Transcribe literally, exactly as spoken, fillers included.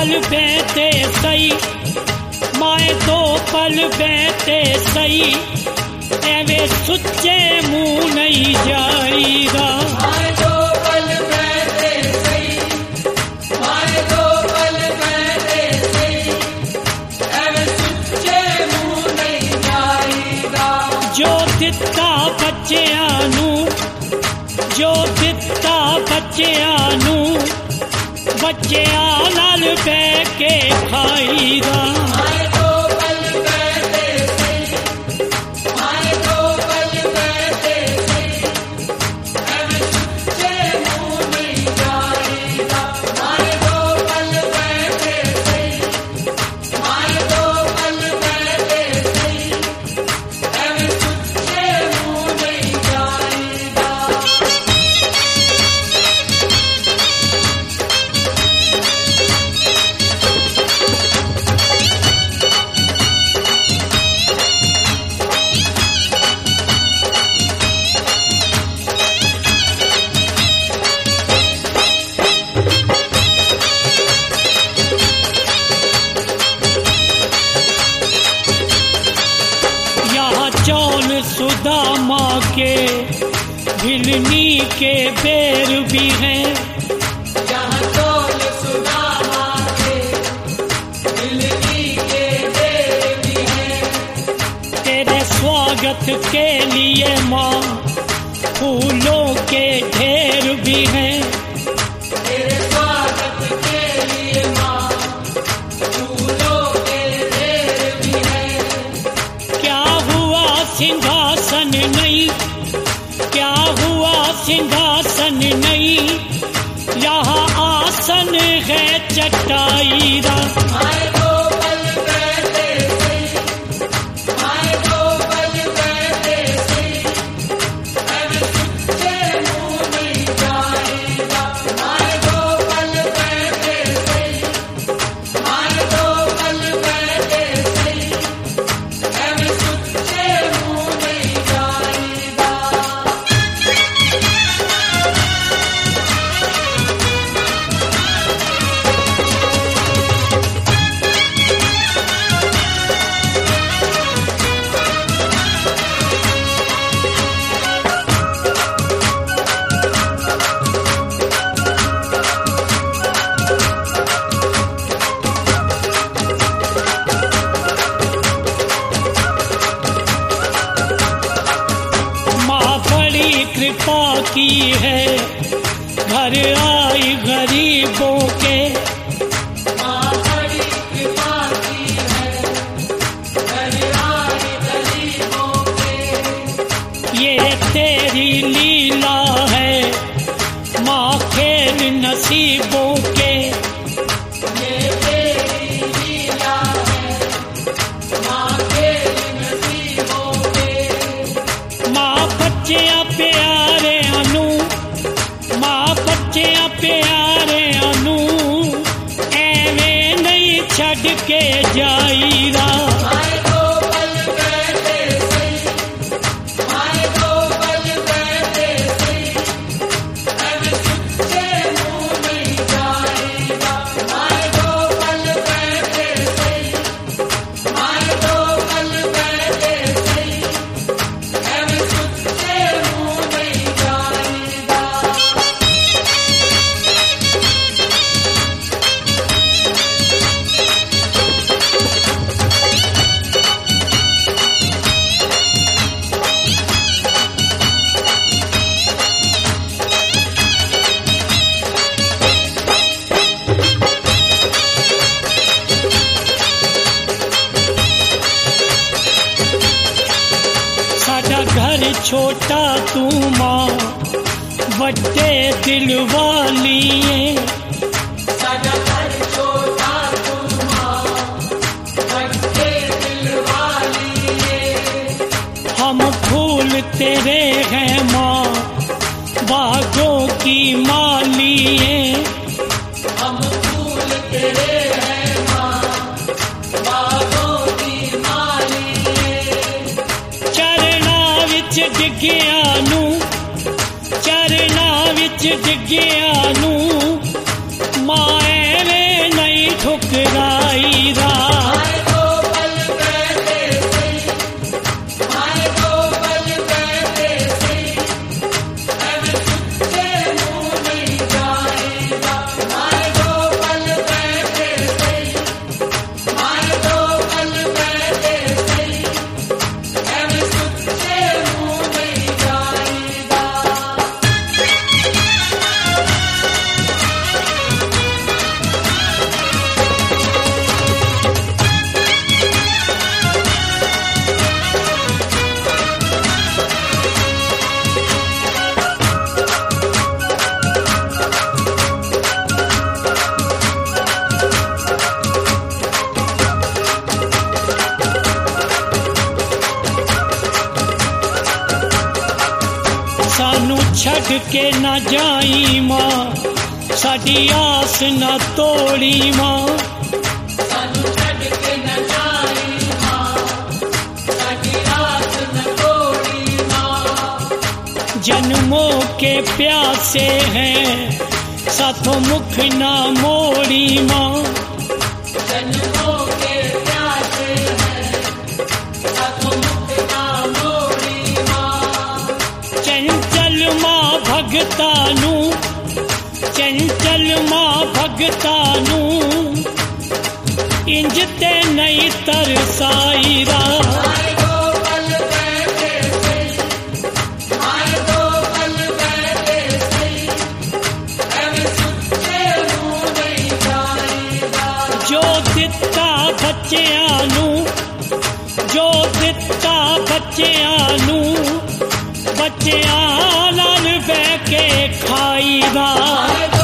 पल बैठे सही, माए दो पल बैठे सही, एवे सुच्चे मुंह नहीं जाईदा। माए दो पल बैठे सही, माए दो पल बैठे सही, एवे सुच्चे मुंह नहीं जाईदा। जो दिता बच्चियां नू, जो दिता बच्चियां नू, बच्चियां नाल बैठ के खाईदा। माए दो पल बैठे सही, माए दो पल बैठे सही, एवे सुच्चे मुंह नहीं जाईदा। माए दो पल बैठे सही, माए दो पल बैठे सही, एवे सुच्चे मुंह नहीं जाईदा। यहाँ चौल सुदामा के भिलनी के बेर भी हैं, यहाँ चौल सुदामा के भिलनी के बेर भी हैं। तेरे स्वागत के लिए माँ फूलों के ढेर भी हैं। तेरे स्वागत के लिए माँ फूलों के ढेर भी हैं। क्या हुआ सिंहासन नहीं, क्या हुआ सिंहासन नहीं, यहाँ आसन है चटाईदा। माए दो पल बैठे सही, माए दो पल बैठे सही, एवे सुच्चे मुंह नहीं जाईदा। माए दो पल बैठे सही, माए दो पल बैठे सही, एवे सुच्चे मुंह नहीं जाईदा। माँ बड़ी कृपा की है, घर आई गरीबों के। माँ बड़ी कृपा की है, घर आई गरीबों के। ये तेरी लीला है माँ खेल नसीबों के। ये तेरी लीला है, माँ के नसीबों के। माँ बच्चियां प्यारे अनु, माँ बच्चियां प्यारे अनु, एवे नहीं छड़ के जाईदा। माए दो पल बैठे सही, माए दो पल बैठे सही, एवे सुच्चे मुंह नहीं जाईदा। माए दो पल बैठे सही, माए दो पल बैठे सही, एवे सुच्चे मुंह नहीं जाईदा। साडा घर छोटा तू माँ वड्डे दिल वाली है। साडा घर छोटा तू माँ बड़े दिल वाली है। हम फूल तेरे हैं माँ बागों की माली है। हम फूल तेरे हैं माँ बागों की माली है। चरना विच डिग्गिया नू, चरना विच डिग्गिया नू, माँ एवें नहीं ठुकराई रा। माए दो पल बैठे सही, माए दो पल बैठे सही, एवं सुच्चे मुंह नहीं जाएगा। माए दो पल बैठे सही, माए दो पल बैठे सही, एवं सुच्चे मुंह नहीं जाएगा। सानू छड़ के ना जाई मां, साडी आस ना तोड़ी मां। सानू छड़ के न जाई मां, साडी आस न तोड़ी मां। जन्मों के प्यासे हैं, साथों मुख ना मोड़ी मां। जन्मों के प्यासे हैं, साथों मुख ना मोड़ी मां। चंचल मां भगतानू, चंचल मां भगतानू, इंज ते नहीं तरसाई रा। माए दो पल बैठे सही, माए दो पल बैठे सही, एवं सुच्चे मुंह नहीं जाएगा। जो दिता बच्चियां नू, जो दिता बच्चियां नू, बच्चियां नाल बह के खाई दा। माए